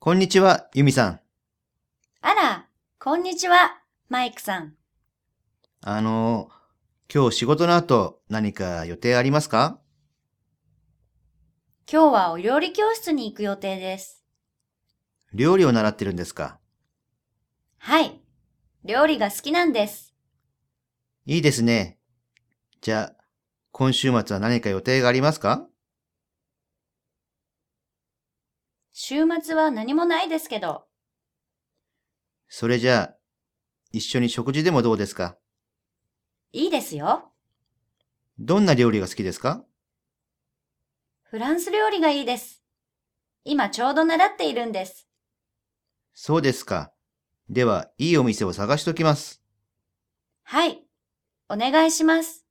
こんにちは、ユミさん。 あら、こんにちは、マイクさん。 あの今日仕事の後何か予定ありますか？ 今日はお料理教室に行く予定です。 料理を習ってるんですか？ はい、料理が好きなんです。 いいですね。じゃあ、今週末は何か予定がありますか？ 週末は何もないですけど、 それじゃあ、一緒に食事でもどうですか？ いいですよ。 どんな料理が好きですか？ フランス料理がいいです。今ちょうど習っているんです。 そうですか。では、いいお店を探しときます。 はい、お願いします。